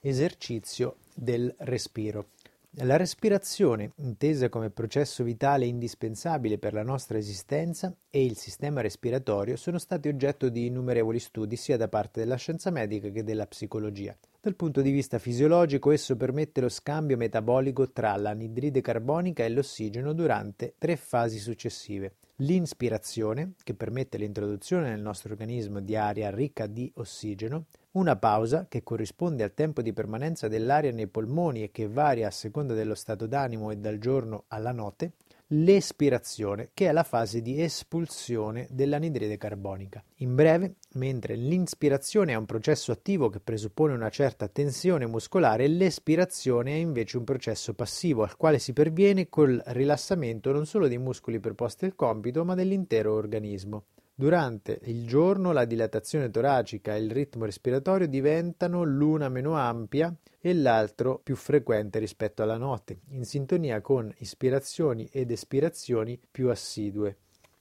Esercizio del respiro. La respirazione, intesa come processo vitale indispensabile per la nostra esistenza, e il sistema respiratorio sono stati oggetto di innumerevoli studi sia da parte della scienza medica che della psicologia. Dal punto di vista fisiologico, esso permette lo scambio metabolico tra l'anidride carbonica e l'ossigeno durante 3 fasi successive. L'inspirazione, che permette l'introduzione nel nostro organismo di aria ricca di ossigeno, una pausa, che corrisponde al tempo di permanenza dell'aria nei polmoni e che varia a seconda dello stato d'animo e dal giorno alla notte, l'espirazione, che è la fase di espulsione dell'anidride carbonica. In breve, mentre l'inspirazione è un processo attivo che presuppone una certa tensione muscolare, l'espirazione è invece un processo passivo al quale si perviene col rilassamento non solo dei muscoli preposti al compito, ma dell'intero organismo. Durante il giorno la dilatazione toracica e il ritmo respiratorio diventano l'una meno ampia e l'altro più frequente rispetto alla notte, in sintonia con ispirazioni ed espirazioni più assidue.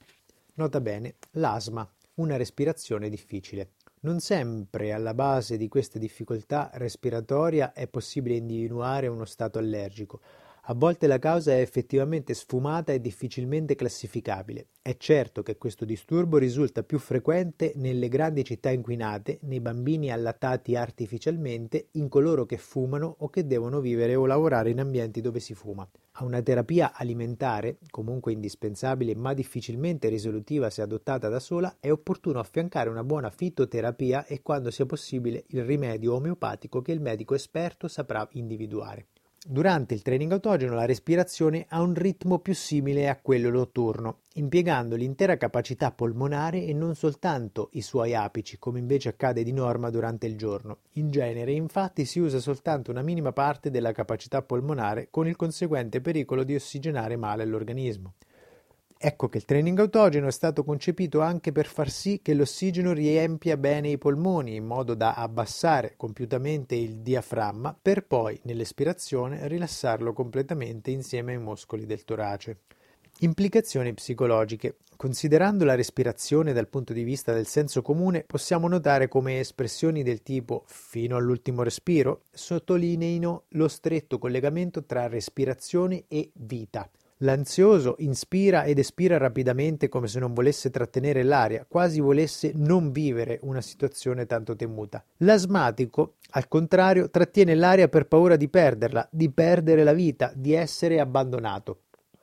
Nota bene, l'asma, una respirazione difficile. Non sempre alla base di questa difficoltà respiratoria è possibile individuare uno stato allergico. A volte la causa è effettivamente sfumata e difficilmente classificabile. È certo che questo disturbo risulta più frequente nelle grandi città inquinate, nei bambini allattati artificialmente, in coloro che fumano o che devono vivere o lavorare in ambienti dove si fuma. A una terapia alimentare, comunque indispensabile ma difficilmente risolutiva se adottata da sola, è opportuno affiancare una buona fitoterapia e, quando sia possibile, il rimedio omeopatico che il medico esperto saprà individuare. Durante il training autogeno la respirazione ha un ritmo più simile a quello notturno, impiegando l'intera capacità polmonare e non soltanto i suoi apici, come invece accade di norma durante il giorno. In genere, infatti, si usa soltanto una minima parte della capacità polmonare, con il conseguente pericolo di ossigenare male l'organismo. Ecco che il training autogeno è stato concepito anche per far sì che l'ossigeno riempia bene i polmoni, in modo da abbassare compiutamente il diaframma, per poi, nell'espirazione, rilassarlo completamente insieme ai muscoli del torace. Implicazioni psicologiche. Considerando la respirazione dal punto di vista del senso comune, possiamo notare come espressioni del tipo «fino all'ultimo respiro» sottolineino lo stretto collegamento tra respirazione e vita. L'ansioso inspira ed espira rapidamente come se non volesse trattenere l'aria, quasi volesse non vivere una situazione tanto temuta. L'asmatico, al contrario, trattiene l'aria per paura di perderla, di perdere la vita, di essere abbandonato.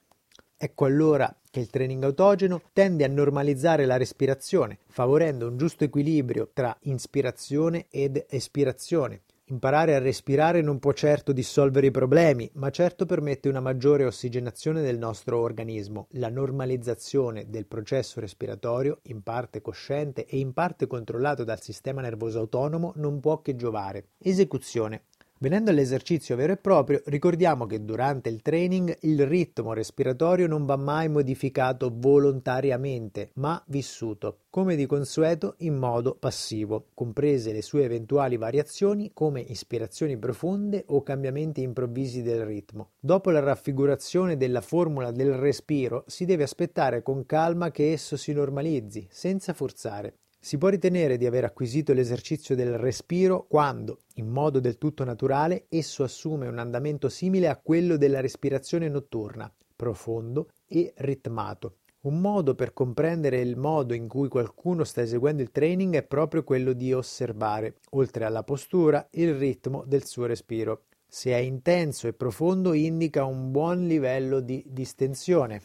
Ecco allora che il training autogeno tende a normalizzare la respirazione, favorendo un giusto equilibrio tra inspirazione ed espirazione. Imparare a respirare non può certo dissolvere i problemi, ma certo permette una maggiore ossigenazione del nostro organismo. La normalizzazione del processo respiratorio, in parte cosciente e in parte controllato dal sistema nervoso autonomo, non può che giovare. Esecuzione. Venendo all'esercizio vero e proprio, ricordiamo che durante il training il ritmo respiratorio non va mai modificato volontariamente, ma vissuto, come di consueto in modo passivo, comprese le sue eventuali variazioni come ispirazioni profonde o cambiamenti improvvisi del ritmo. Dopo la raffigurazione della formula del respiro, si deve aspettare con calma che esso si normalizzi, senza forzare. Si può ritenere di aver acquisito l'esercizio del respiro quando, in modo del tutto naturale, esso assume un andamento simile a quello della respirazione notturna, profondo e ritmato. Un modo per comprendere il modo in cui qualcuno sta eseguendo il training è proprio quello di osservare, oltre alla postura, il ritmo del suo respiro. Se è intenso e profondo, indica un buon livello di distensione.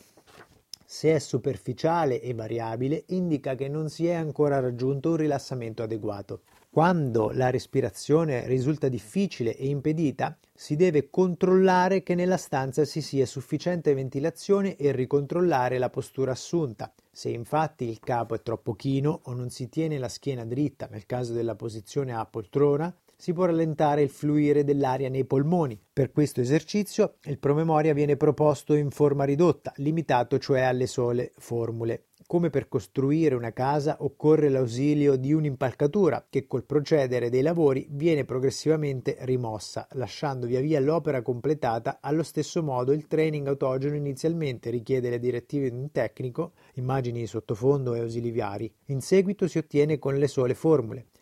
Se è superficiale e variabile, indica che non si è ancora raggiunto un rilassamento adeguato. Quando la respirazione risulta difficile e impedita, si deve controllare che nella stanza si sia sufficiente ventilazione e ricontrollare la postura assunta. Se infatti il capo è troppo chino o non si tiene la schiena dritta, nel caso della posizione a poltrona, si può rallentare il fluire dell'aria nei polmoni. Per questo esercizio il promemoria viene proposto in forma ridotta, limitato cioè alle sole formule. Come per costruire una casa occorre l'ausilio di un'impalcatura che col procedere dei lavori viene progressivamente rimossa, lasciando via via l'opera completata. Allo stesso modo il training autogeno inizialmente richiede le direttive di un tecnico, immagini di sottofondo e ausiliari. In seguito si ottiene con le sole formule.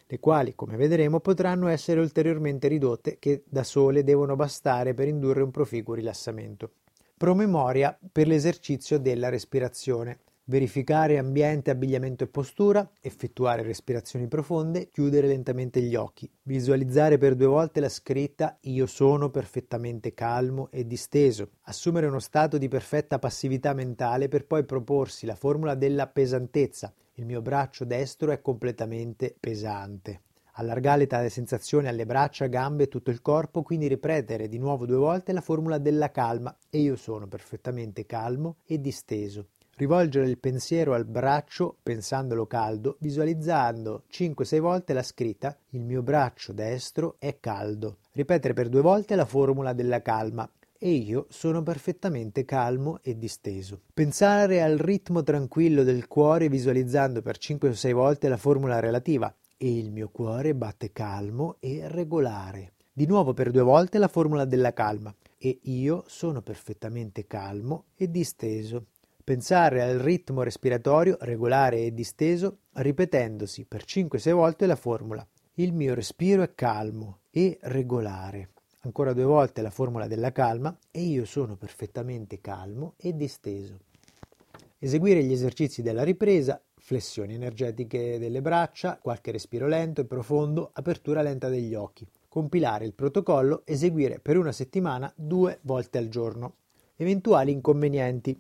le quali, come vedremo, potranno essere ulteriormente ridotte, che da sole devono bastare per indurre un proficuo rilassamento. Promemoria per l'esercizio della respirazione. Verificare ambiente, abbigliamento e postura, effettuare respirazioni profonde, chiudere lentamente gli occhi, visualizzare per 2 volte la scritta "Io sono perfettamente calmo e disteso", assumere uno stato di perfetta passività mentale per poi proporsi la formula della pesantezza. Il mio braccio destro è completamente pesante. Allargare tale sensazione alle braccia, gambe e tutto il corpo, quindi ripetere di nuovo 2 volte la formula della calma "E io sono perfettamente calmo e disteso". Rivolgere il pensiero al braccio pensandolo caldo, visualizzando 5-6 volte la scritta "Il mio braccio destro è caldo". Ripetere per 2 volte la formula della calma "E io sono perfettamente calmo e disteso". Pensare al ritmo tranquillo del cuore visualizzando per 5-6 volte la formula relativa "E il mio cuore batte calmo e regolare". Di nuovo per 2 volte la formula della calma "E io sono perfettamente calmo e disteso". Pensare al ritmo respiratorio regolare e disteso ripetendosi per 5-6 volte la formula "Il mio respiro è calmo e regolare". Ancora 2 volte la formula della calma "E io sono perfettamente calmo e disteso". Eseguire gli esercizi della ripresa, flessioni energetiche delle braccia, qualche respiro lento e profondo, apertura lenta degli occhi. Compilare il protocollo, eseguire per una settimana 2 volte al giorno. Eventuali inconvenienti.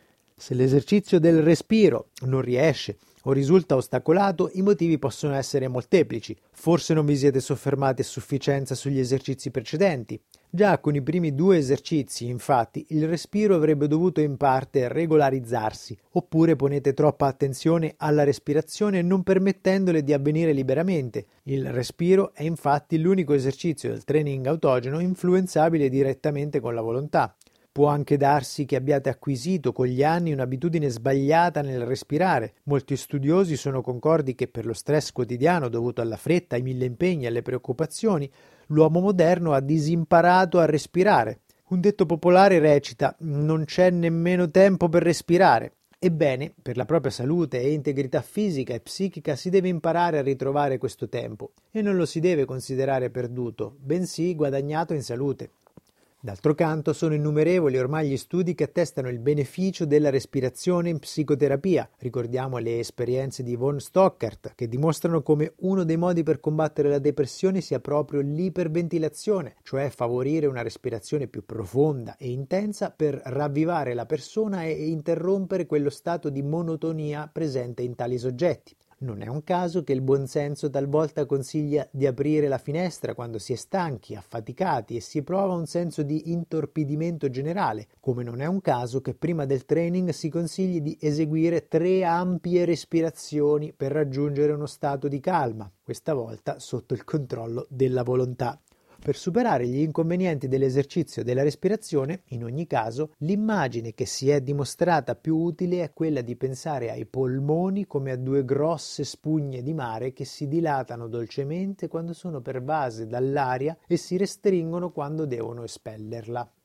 Se l'esercizio del respiro non riesce o risulta ostacolato, i motivi possono essere molteplici. Forse non vi siete soffermati a sufficienza sugli esercizi precedenti. Già con i primi 2 esercizi, infatti, il respiro avrebbe dovuto in parte regolarizzarsi, oppure ponete troppa attenzione alla respirazione non permettendole di avvenire liberamente. Il respiro è infatti l'unico esercizio del training autogeno influenzabile direttamente con la volontà. Può anche darsi che abbiate acquisito con gli anni un'abitudine sbagliata nel respirare. Molti studiosi sono concordi che per lo stress quotidiano dovuto alla fretta, ai 1000 impegni e alle preoccupazioni, l'uomo moderno ha disimparato a respirare. Un detto popolare recita: "Non c'è nemmeno tempo per respirare". Ebbene, per la propria salute e integrità fisica e psichica si deve imparare a ritrovare questo tempo e non lo si deve considerare perduto, bensì guadagnato in salute. D'altro canto, sono innumerevoli ormai gli studi che attestano il beneficio della respirazione in psicoterapia. Ricordiamo le esperienze di von Stockert, che dimostrano come uno dei modi per combattere la depressione sia proprio l'iperventilazione, cioè favorire una respirazione più profonda e intensa per ravvivare la persona e interrompere quello stato di monotonia presente in tali soggetti. Non è un caso che il buonsenso talvolta consiglia di aprire la finestra quando si è stanchi, affaticati e si prova un senso di intorpidimento generale, come non è un caso che prima del training si consigli di eseguire 3 ampie respirazioni per raggiungere uno stato di calma, questa volta sotto il controllo della volontà. Per superare gli inconvenienti dell'esercizio della respirazione, in ogni caso, l'immagine che si è dimostrata più utile è quella di pensare ai polmoni come a 2 grosse spugne di mare che si dilatano dolcemente quando sono pervase dall'aria e si restringono quando devono espellerla.